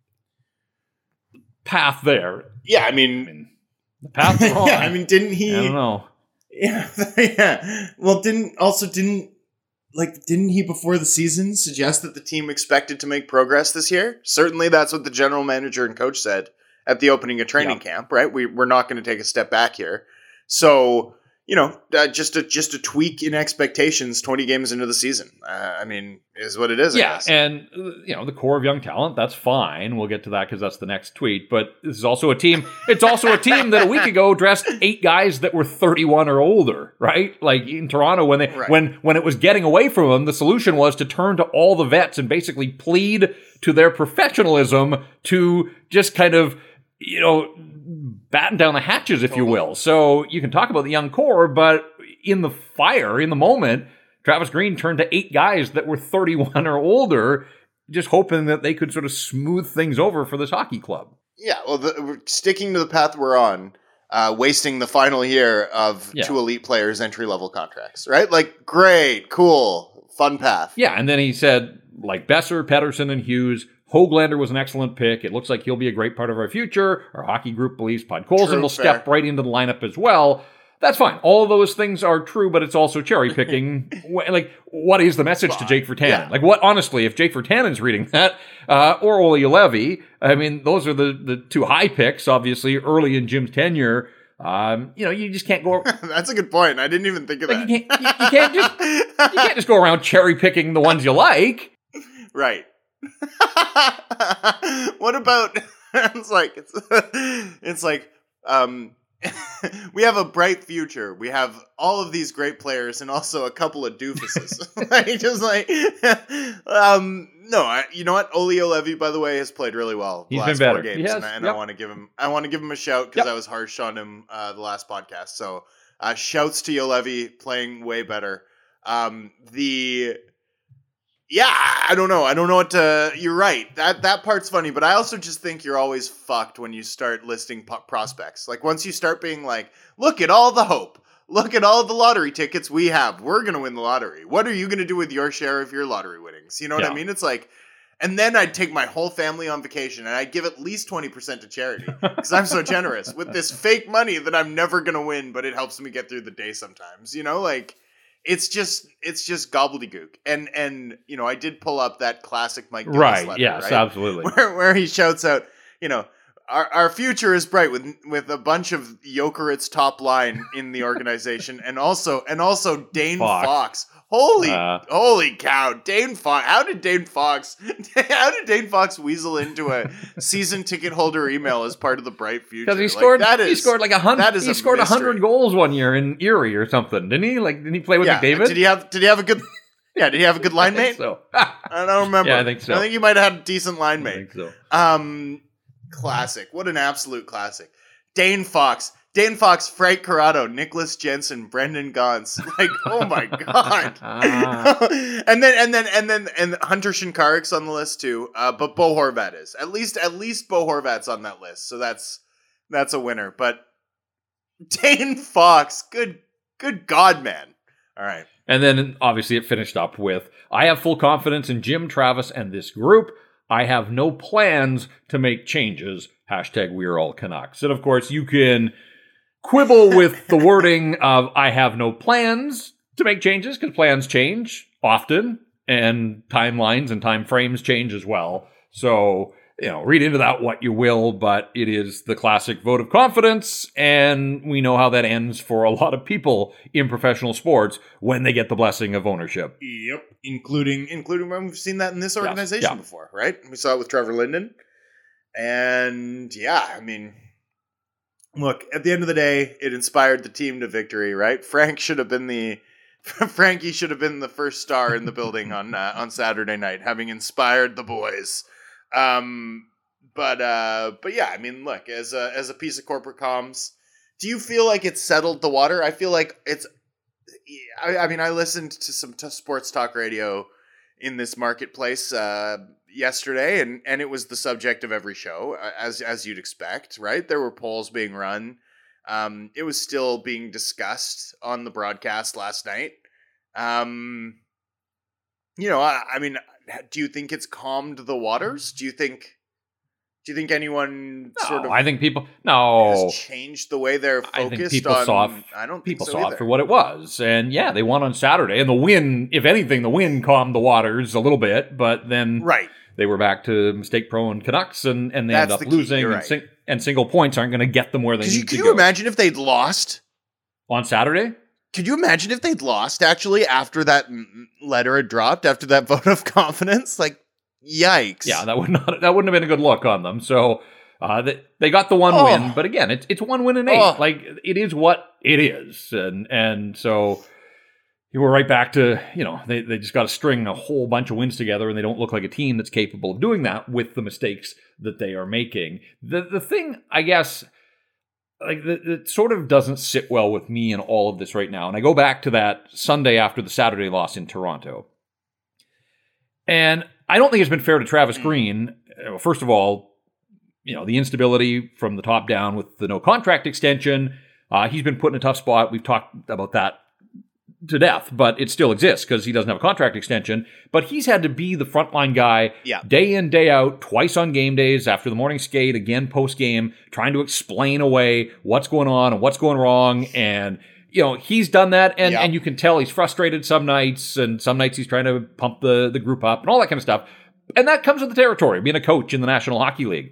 path there. Yeah, I mean the path we're on. Yeah, I mean, didn't he? I don't know. Yeah, yeah. Well, didn't he before the season suggest that the team expected to make progress this year? Certainly, that's what the general manager and coach said at the opening of training camp. Right? We're not going to take a step back here. So, just a tweak in expectations 20 games into the season. I mean, is what it is. I guess. And, the core of young talent, that's fine. We'll get to that because that's the next tweet. But this is also a team. It's also a team that a week ago dressed 8 guys that were 31 or older, right? Like in Toronto, when it was getting away from them, the solution was to turn to all the vets and basically plead to their professionalism to just kind of, batten down the hatches, if you will. So you can talk about the young core, but in the moment, Travis Green turned to 8 guys that were 31 or older, just hoping that they could sort of smooth things over for this hockey club. Yeah, well, we're sticking to the path we're on, wasting the final year of 2 elite players' entry-level contracts, right? Like, great, cool, fun path. Yeah, and then he said, like Besser, Pettersson, and Hughes, Höglander was an excellent pick. It looks like he'll be a great part of our future. Our hockey group believes Podkolzin will step right into the lineup as well. That's fine. All of those things are true, but it's also cherry picking. Like, what is the message to Jake Virtanen? Yeah. Like, what? Honestly, if Jake Virtanen's reading that, or Olli Juolevi, I mean, those are the 2 high picks, obviously, early in Jim's tenure. You just can't go. That's a good point. I didn't even think of that. You can't just go around cherry picking the ones you like. Right. What about it's like we have a bright future. We have all of these great players and also a couple of doofuses. No, you know what? Olli Juolevi, by the way, has played really well the last 4 games, and I want to give him a shout because I was harsh on him the last podcast. So shouts to Juolevi, playing way better. Yeah, I don't know. what to... You're right. That part's funny, but I also just think you're always fucked when you start listing prospects. Like, once you start being like, look at all the hope. Look at all the lottery tickets we have. We're going to win the lottery. What are you going to do with your share of your lottery winnings? You know what I mean? It's like... And then I'd take my whole family on vacation, and I'd give at least 20% to charity, because I'm so generous with this fake money that I'm never going to win, but it helps me get through the day sometimes. It's just gobbledygook. And I did pull up that classic Mike Gillis letter, yes, right? Absolutely. Where he shouts out, our future is bright with a bunch of Jokerit's top line in the organization, and also Dane Fox. Holy cow. Dane Fox. How did Dane Fox weasel into a season ticket holder email as part of the bright future? Because he scored 100 goals one year in Erie or something, didn't he? Like, didn't he play with McDavid? Did he have a good did he have a good line mate? So. I don't remember. Yeah, I think so. I think he might have had a decent line mate. I think so. Classic. What an absolute classic. Dane Fox, Frank Corrado, Nicholas Jensen, Brendan Gaunce. Like, oh my god. and then Hunter Shinkarik's on the list too. But Bo Horvat is. At least Bo Horvat's on that list. So that's a winner. But Dane Fox, good god, man. All right. And then obviously it finished up with, I have full confidence in Jim, Travis, and this group. I have no plans to make changes. #We're all Canucks. And of course, you can quibble with the wording of I have no plans to make changes, because plans change often, and timelines and time frames change as well. So, read into that what you will, but it is the classic vote of confidence, and we know how that ends for a lot of people in professional sports when they get the blessing of ownership. Yep, including when we've seen that in this organization before, right? We saw it with Trevor Linden. And look, at the end of the day, it inspired the team to victory, right? Frankie should have been the first star in the building on Saturday night, having inspired the boys. But yeah, look, as a piece of corporate comms, do you feel like it's settled the water? I feel like it's. I listened to some sports talk radio in this marketplace yesterday, and it was the subject of every show, as you'd expect, right? There were polls being run. It was still being discussed on the broadcast last night. Do you think it's calmed the waters? Do you think anyone I think people has changed the way they're focused? I think people saw it for what it was, and yeah, they won on Saturday, and the win, if anything, calmed the waters a little bit, but then they were back to mistake-prone Canucks, and they end up losing, and single points aren't going to get them where they need to go. Could you imagine if they'd lost on Saturday? Could you imagine if they'd lost actually after that letter had dropped, after that vote of confidence? Like, yikes! Yeah, that wouldn't have been a good look on them. So they got the one win, but again, it's 1 win and 8. Like, it is what it is, and so you were right back to they just got to string a whole bunch of wins together, and they don't look like a team that's capable of doing that with the mistakes that they are making. The thing, I guess, like, it sort of doesn't sit well with me in all of this right now, and I go back to that Sunday after the Saturday loss in Toronto, and I don't think it's been fair to Travis Green. First of all, the instability from the top down with the no contract extension. He's been put in a tough spot. We've talked about that to death, but it still exists because he doesn't have a contract extension. But he's had to be the frontline guy day in, day out, twice on game days, after the morning skate, again post-game, trying to explain away what's going on and what's going wrong. And he's done that, and you can tell he's frustrated some nights, and some nights he's trying to pump the group up and all that kind of stuff. And that comes with the territory, being a coach in the National Hockey League.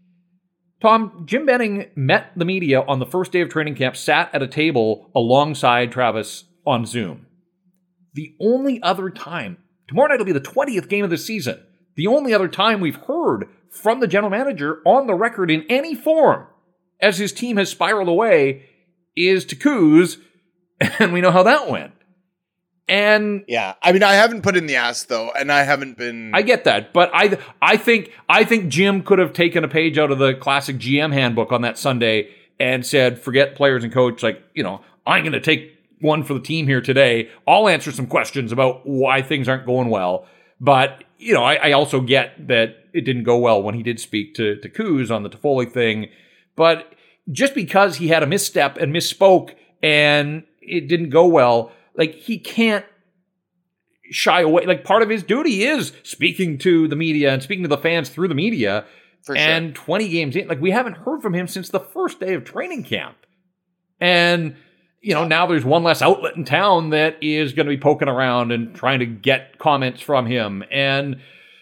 Tom, Jim Benning met the media on the first day of training camp, sat at a table alongside Travis on Zoom. The only other time, tomorrow night will be the 20th game of the season, the only other time we've heard from the general manager on the record in any form as his team has spiraled away is to Coos, and we know how that went. And yeah, I haven't put in the ass though, and I haven't been. I get that, but I think Jim could have taken a page out of the classic GM handbook on that Sunday and said, "Forget players and coach. I'm going to take one for the team here today. I'll answer some questions about why things aren't going well." But I also get that it didn't go well when he did speak to Coos on the Toffoli thing, but just because he had a misstep and misspoke and it didn't go well, like, he can't shy away. Like, part of his duty is speaking to the media and speaking to the fans through the media. For and sure. 20 games in, like, we haven't heard from him since the first day of training camp. And, now there's one less outlet in town that is going to be poking around and trying to get comments from him. And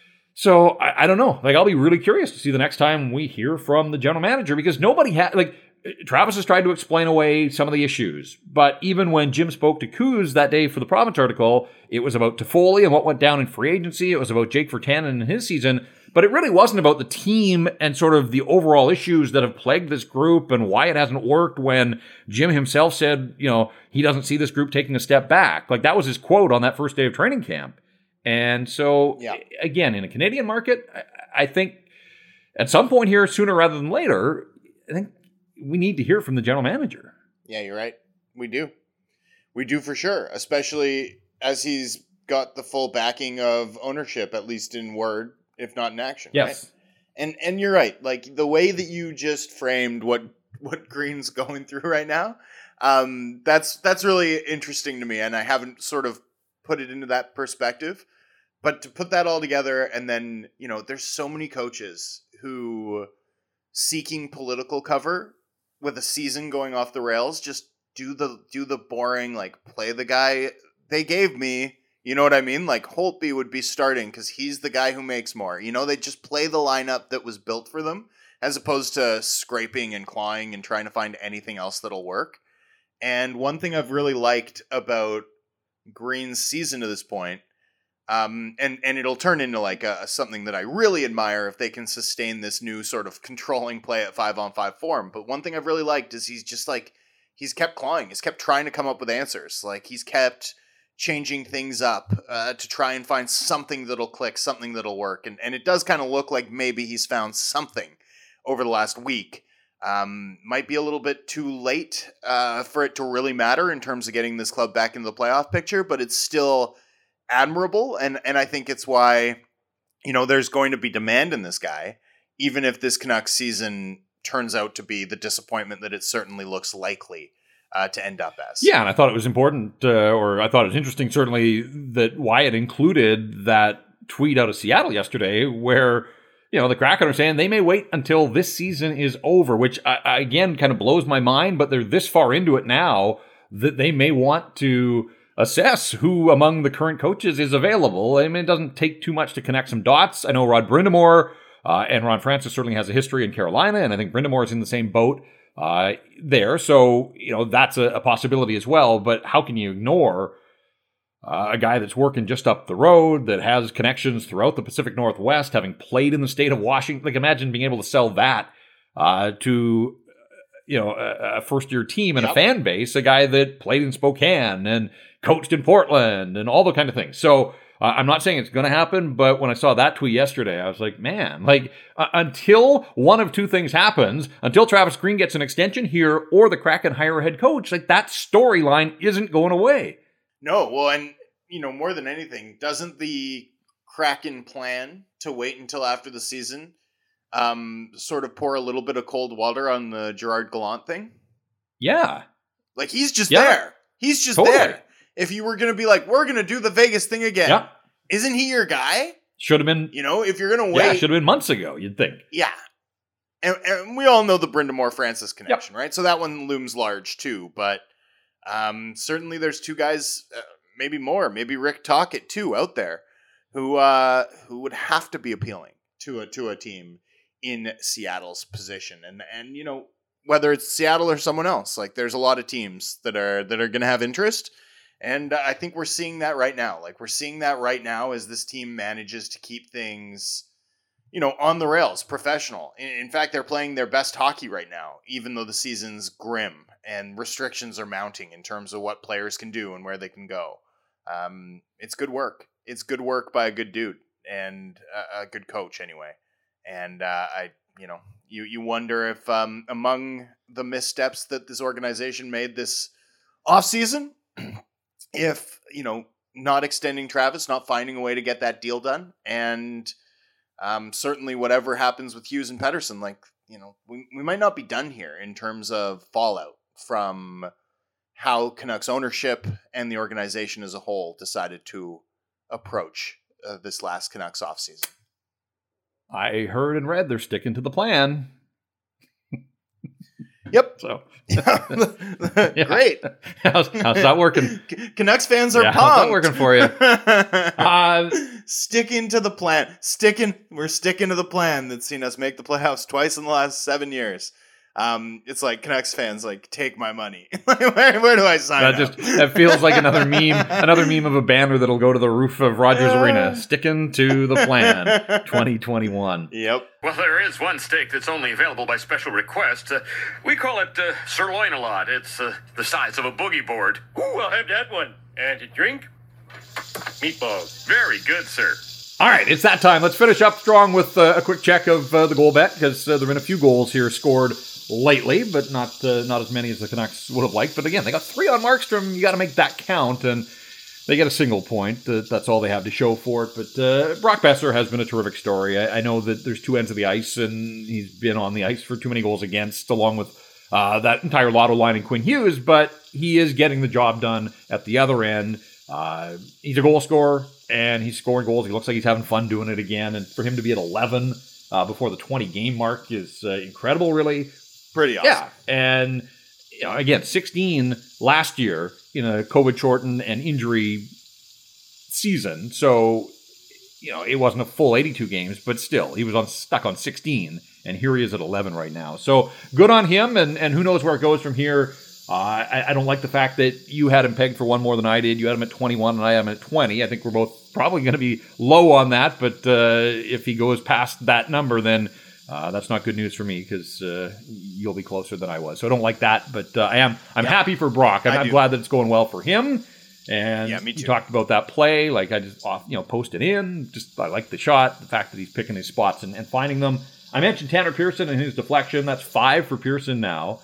so I don't know. Like, I'll be really curious to see the next time we hear from the general manager, because nobody had, like, Travis has tried to explain away some of the issues, but even when Jim spoke to Kuz that day for the Province article, it was about Toffoli and what went down in free agency. It was about Jake Virtanen and his season, but it really wasn't about the team and sort of the overall issues that have plagued this group and why it hasn't worked when Jim himself said, he doesn't see this group taking a step back. Like, that was his quote on that first day of training camp. And so, again, in a Canadian market, I think at some point here, sooner rather than later, I think we need to hear from the general manager. Yeah, you're right. We do. We do for sure, especially as he's got the full backing of ownership, at least in word, if not in action. Yes. Right? And you're right. Like, the way that you just framed what Green's going through right now, that's really interesting to me, and I haven't sort of put it into that perspective. But to put that all together, and then, there's so many coaches who, seeking political cover with a season going off the rails, just do the boring, like, play the guy they gave me. You know what I mean? Like, Holtby would be starting because he's the guy who makes more. They just play the lineup that was built for them, as opposed to scraping and clawing and trying to find anything else that'll work. And one thing I've really liked about Green's season to this point, and it'll turn into like something that I really admire if they can sustain this new sort of controlling play at 5-on-5 form. But one thing I've really liked is he's kept clawing. He's kept trying to come up with answers. Like, he's kept changing things up to try and find something that'll click, something that'll work. And it does kind of look like maybe he's found something over the last week. Might be a little bit too late for it to really matter in terms of getting this club back into the playoff picture, but it's still admirable. And I think it's why, there's going to be demand in this guy, even if this Canucks season turns out to be the disappointment that it certainly looks likely to end up as. Yeah, and I thought it was important, or I thought it was interesting, certainly, that Wyatt included that tweet out of Seattle yesterday where, the Kraken are saying they may wait until this season is over, which, again, kind of blows my mind, but they're this far into it now that they may want to assess who among the current coaches is available. I mean, it doesn't take too much to connect some dots. I know Rod Brind'Amour and Ron Francis certainly has a history in Carolina, and I think Brind'Amour is in the same boat there. So, that's a possibility as well. But how can you ignore a guy that's working just up the road, that has connections throughout the Pacific Northwest, having played in the state of Washington? Like, imagine being able to sell that to, a first-year team and a fan base, a guy that played in Spokane and coached in Portland and all the kind of things. So I'm not saying it's going to happen, but when I saw that tweet yesterday, I was like, man, until one of two things happens, until Travis Green gets an extension here or the Kraken hire a head coach, like, that storyline isn't going away. No, well, and, more than anything, doesn't the Kraken plan to wait until after the season sort of pour a little bit of cold water on the Gerard Gallant thing? Yeah. Like, he's just there. He's just there. If you were going to be like, we're going to do the Vegas thing again, isn't he your guy? Should have been. If you're going to wait. Yeah, should have been months ago, you'd think. Yeah. And we all know the Brind'Amour-Francis connection, right? So that one looms large, too. But certainly there's two guys, maybe more, maybe Rick Tocchet, too, out there, who would have to be appealing to a team in Seattle's position. And whether it's Seattle or someone else, like, there's a lot of teams that are going to have interest. And I think we're seeing that right now. Like, we're seeing that right now as this team manages to keep things, on the rails, professional. In fact, they're playing their best hockey right now, even though the season's grim and restrictions are mounting in terms of what players can do and where they can go. It's good work. It's good work by a good dude and a good coach anyway. And you wonder if among the missteps that this organization made this offseason, if, not extending Travis, not finding a way to get that deal done, and certainly whatever happens with Hughes and Pettersson, like, we might not be done here in terms of fallout from how Canucks ownership and the organization as a whole decided to approach this last Canucks offseason. I heard and read they're sticking to the plan. Yep. So great. How's that working? Canucks fans are pumped. How's that working for you? Sticking to the plan. We're sticking to the plan that's seen us make the playoffs twice in the last 7 years. It's like Canucks fans like, take my money. where do I sign up? That feels like another meme of a banner that'll go to the roof of Rogers Arena. Sticking to the plan, 2021. Yep. Well, there is one steak that's only available by special request. We call it sirloin a lot. It's the size of a boogie board. Ooh, I'll have that one. And a drink? Meatballs. Very good, sir. All right, it's that time. Let's finish up strong with a quick check of the goal bet, because there have been a few goals here scored lately, but not as many as the Canucks would have liked. But again, they got 3 on Markstrom. You got to make that count, and they get a single point. That's all they have to show for it. But Brock Boeser has been a terrific story. I know that there's 2 ends of the ice, and he's been on the ice for too many goals against, along with that entire lotto line in Quinn Hughes, but he is getting the job done at the other end. He's a goal scorer, and he's scoring goals. He looks like he's having fun doing it again, and for him to be at 11 before the 20-game mark is incredible, really. Pretty awesome. Yeah, and again, 16 last year in a COVID-shortened and injury season, so it wasn't a full 82 games, but still, he was stuck on 16, and here he is at 11 right now. So good on him, and who knows where it goes from here. I don't like the fact that you had him pegged for one more than I did. You had him at 21 and I had him at 20. I think we're both probably going to be low on that, but if he goes past that number, then that's not good news for me, because you'll be closer than I was. So I don't like that, but I'm happy for Brock. I'm glad that it's going well for him. And me too. You talked about that play. Like, I just posted in. Just I like the shot, the fact that he's picking his spots and finding them. I mentioned Tanner Pearson and his deflection. That's 5 for Pearson now.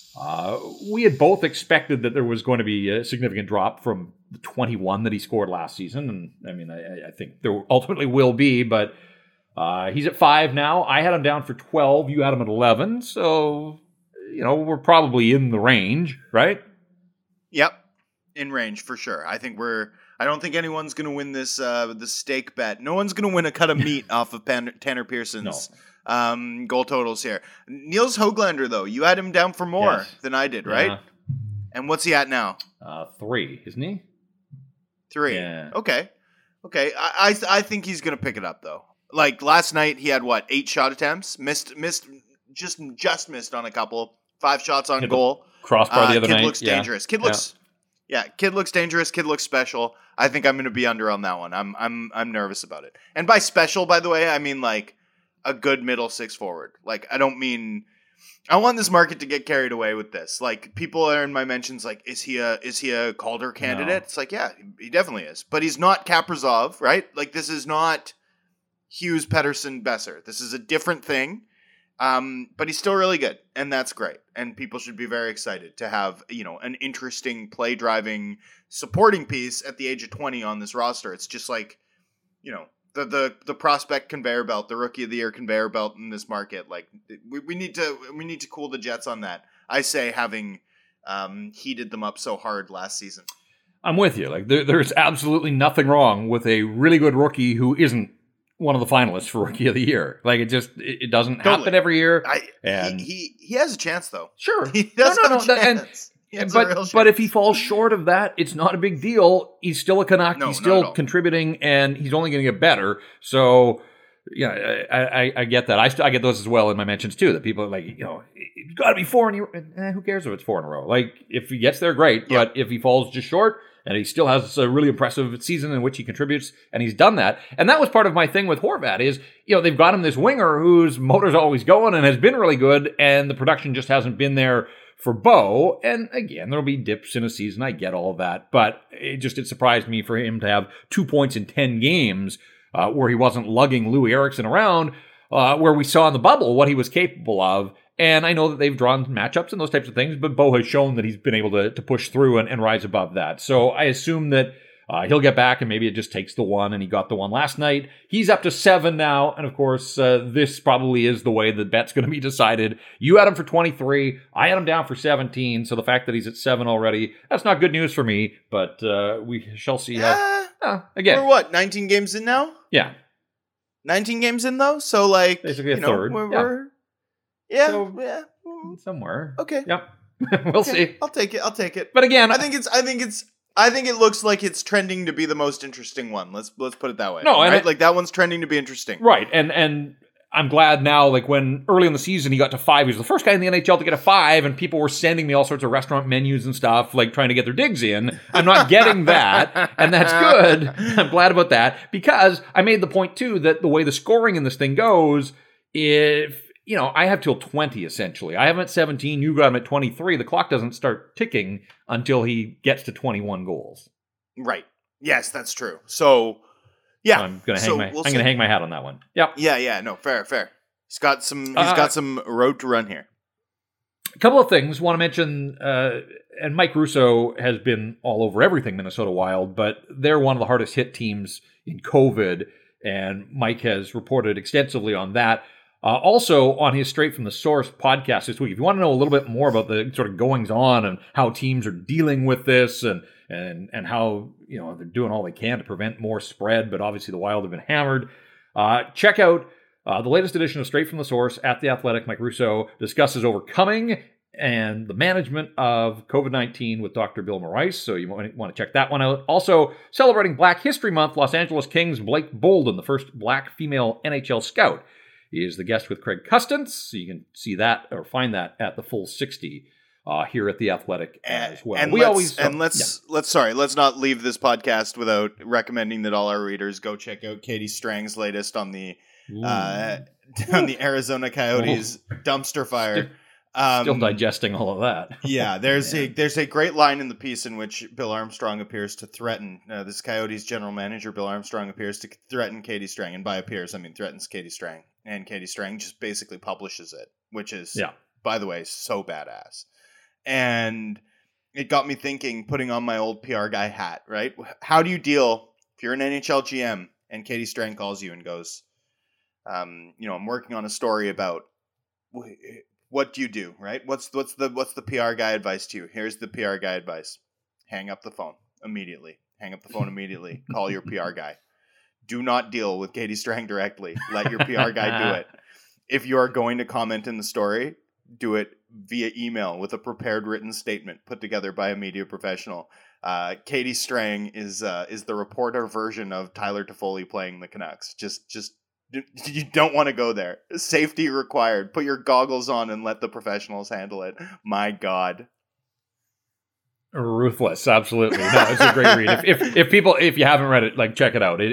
We had both expected that there was going to be a significant drop from the 21 that he scored last season. And I mean, I think there ultimately will be, but he's at 5 now. I had him down for 12. You had him at 11. So, we're probably in the range, right? Yep. In range for sure. I don't think anyone's going to win this the steak bet. No one's going to win a cut of meat off of Tanner Pearson's goal totals here. Niels Höglander, though, you had him down for more than I did, right? Yeah. And what's he at now? 3, isn't he? 3. Yeah. Okay. I think he's going to pick it up, though. Like last night, he had 8 shot attempts, missed, just missed on a couple, 5 shots on goal. Crossbar the other night. Kid looks dangerous. Kid looks dangerous. Kid looks special. I think I'm going to be under on that one. I'm nervous about it. And by special, by the way, I mean like a good middle 6 forward. Like, I don't mean, I want this market to get carried away with this. Like, people are in my mentions like, is he a Calder candidate? No. It's like, yeah, he definitely is. But he's not Kaprizov, right? Like, this is not Hughes, Pettersson, Boeser. This is a different thing. But he's still really good, and that's great. And people should be very excited to have, an interesting play driving supporting piece at the age of 20 on this roster. It's just like, the prospect conveyor belt, the rookie of the year conveyor belt in this market. Like, we need to cool the jets on that. I say, having heated them up so hard last season. I'm with you. Like, there's absolutely nothing wrong with a really good rookie who isn't one of the finalists for Rookie of the Year. Like, it doesn't happen every year. He has a chance, though. Sure. He does have a chance. But if he falls short of that, it's not a big deal. He's still a Canuck. He's still contributing, and he's only going to get better. So, I get that. I get those as well in my mentions, too, that people are like, it's got to be 4 who cares if it's 4 in a row? Like, if he gets there, great. But if he falls just short, and he still has a really impressive season in which he contributes, and he's done that. And that was part of my thing with Horvat is, they've got him this winger whose motor's always going and has been really good, and the production just hasn't been there for Bo. And again, there'll be dips in a season. I get all of that. But it surprised me for him to have 2 points in 10 games where he wasn't lugging Louis Eriksson around, where we saw in the bubble what he was capable of. And I know that they've drawn matchups and those types of things, but Bo has shown that he's been able to push through and rise above that. So I assume that he'll get back, and maybe it just takes the 1, and he got the 1 last night. He's up to 7 now, and of course, this probably is the way the bet's going to be decided. You had him for 23. I had him down for 17, so the fact that he's at 7 already, that's not good news for me, but we shall see how... again. We're what, 19 games in now? Yeah. 19 games in, though? So, like, basically a third. Somewhere. Okay. Yep. We'll see. I'll take it. But again, I think it looks like it's trending to be the most interesting one. Let's put it that way. No, right? Like that one's trending to be interesting. Right. And I'm glad now, like when early in the season he got to 5, he was the first guy in the NHL to get a 5, and people were sending me all sorts of restaurant menus and stuff, like trying to get their digs in. I'm not getting that, and that's good. I'm glad about that, because I made the point too that the way the scoring in this thing goes, if, you know, I have till 20 essentially. I have him at 17, you got him at 23. The clock doesn't start ticking until he gets to 21 goals. Right. Yes, that's true. So, yeah, so I'm gonna hang my hat on that one. Yep. Yeah. No, fair. He's got some road to run here. A couple of things. Want to mention, and Mike Russo has been all over everything Minnesota Wild, but they're one of the hardest hit teams in COVID, and Mike has reported extensively on that. Also on his Straight from the Source podcast this week. If you want to know a little bit more about the sort of goings on and how teams are dealing with this and how, you know, they're doing all they can to prevent more spread, but obviously the Wild have been hammered. Check out the latest edition of Straight from the Source at The Athletic. Mike Russo discusses overcoming and the management of COVID-19 with Dr. Bill Morais, so you might want to check that one out. Also, celebrating Black History Month, Los Angeles Kings Blake Bolden, the first black female NHL scout, he is the guest with Craig Custance, so you can see that or find that at the Full 60 here at The Athletic as well. And let's not leave this podcast without recommending that all our readers go check out Katie Strang's latest on the Arizona Coyotes dumpster fire. Still digesting all of that. Yeah, there's a great line in the piece in which Bill Armstrong appears to threaten this Coyotes general manager. Bill Armstrong appears to threaten Katie Strang, and by appears I mean threatens Katie Strang, and Katie Strang just basically publishes it, which is, by the way, so badass. And it got me thinking, putting on my old PR guy hat. Right? How do you deal if you're an NHL GM and Katie Strang calls you and goes, I'm working on a story about. What do you do, right? What's the PR guy advice to you? Here's the PR guy advice. Hang up the phone immediately. Call your PR guy. Do not deal with Katie Strang directly. Let your PR guy do it. If you are going to comment in the story, do it via email with a prepared written statement put together by a media professional. Katie Strang is the reporter version of Tyler Toffoli playing the Canucks. Just you don't want to go there. Safety required. Put your goggles on and let the professionals handle it. My God. Ruthless, absolutely. No, it's a great read. If you haven't read it, like, check it out.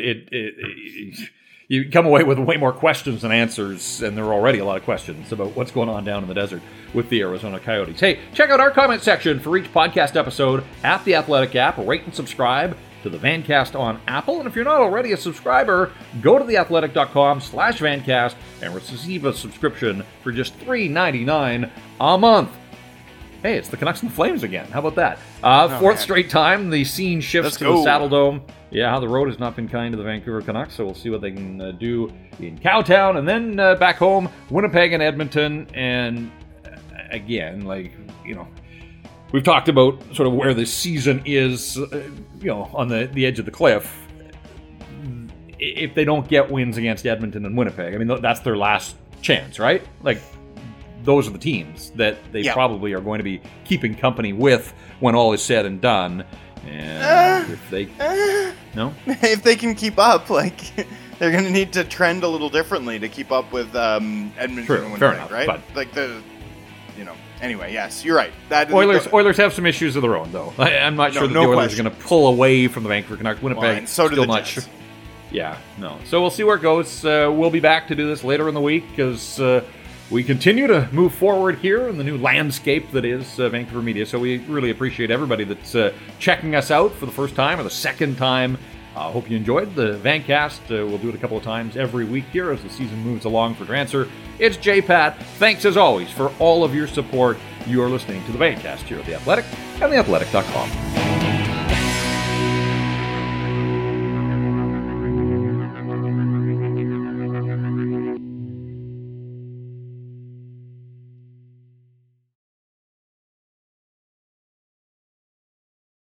You come away with way more questions than answers, and there are already a lot of questions about what's going on down in the desert with the Arizona Coyotes. Hey, check out our comment section for each podcast episode at the Athletic app. Rate and subscribe to the Vancast on Apple. And if you're not already a subscriber, go to theathletic.com/Vancast and receive a subscription for just $3.99 a month. Hey, it's the Canucks and the Flames again. How about that? Fourth straight time, the scene shifts to the Saddle Dome. Yeah, the road has not been kind to the Vancouver Canucks, so we'll see what they can do in Cowtown. And then back home, Winnipeg and Edmonton. And again, we've talked about sort of where this season is, on the edge of the cliff. If they don't get wins against Edmonton and Winnipeg, I mean, that's their last chance, right? Like, those are the teams that they probably are going to be keeping company with when all is said and done. And if they can keep up, they're going to need to trend a little differently to keep up with Edmonton and Winnipeg, fair enough, right? But Anyway, yes, you're right. Oilers have some issues of their own, though. I'm not sure that the Oilers are going to pull away from the Vancouver Canucks. Winnipeg, so still not sure. Yeah, no. So we'll see where it goes. We'll be back to do this later in the week as we continue to move forward here in the new landscape that is Vancouver media. So we really appreciate everybody that's checking us out for the first time or the second time. Hope you enjoyed the Vancast. We'll do it a couple of times every week here as the season moves along. For Drancer, it's J-Pat. Thanks as always for all of your support. You are listening to the Vancast here at The Athletic and theathletic.com.